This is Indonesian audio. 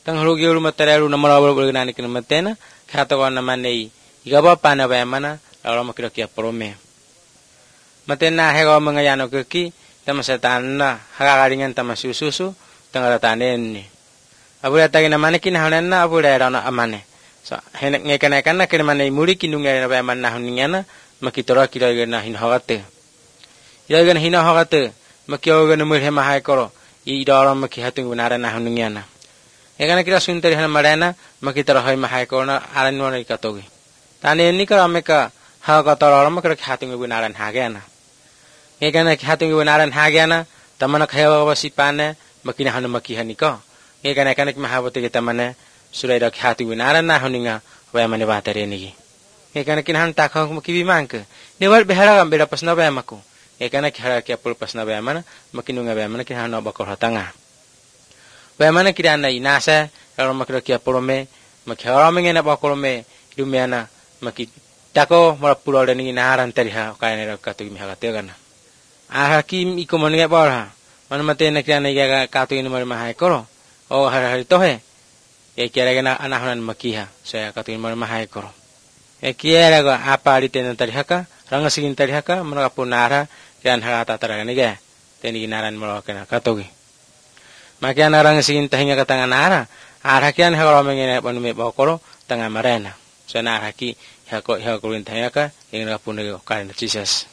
tang hulugi ulu materalu namara bulu nani kin matena khato ko namane igaba pana ba mana lalu makiro kia prome matena hego mangayano keki tamasetana hagaringan tamasususu tangara tanen abura tagina mane kin hanana abura rana amane so henek ngekana kana kin mane muri kinunga ba manna huningana makitora kira gena hin hagate ya gena hin hagate makio gena mur hema hay koro I dora maki hatung binara na huningana ekana kira suntari hana marana makitora hoy mahay korna aran wala ikatogi tani enni kara meka haga tora makira hatung binara hagana ekana hatung binara hagana tamana khaya wasi pane makina hanu maki hanika ekana kana mahabate tamane suraida hatung binara na huninga wa mane batare nigi ekana kin han takha maki bimangke newal behara gambera pasna ba maku ekana khara kya pul pasna ba mana makinunga ba mana kihana bakor hatanga ba mana kirana inasa ro makro kya pulome makhara mengena bakolome dumiana maki tako mara pulole ni naharan teriha kaine ro katu mi haga tegana a hakim ikomonge barha man mate na kirana ya katu ni mar mahai koro o har har tohe e kira gena anahanan makiha saya katu ni mar mahai koro e kira ga apa ditena teriha ka rangasigin teriha ka mana punara kian hata taraga niga teni naran molo kana katogi makian arang sigin tahinga katanga nara arakian hagalo mengene panume bokoro tanga marena sana haki hako hakulin tahaka ingna punega kana Jesus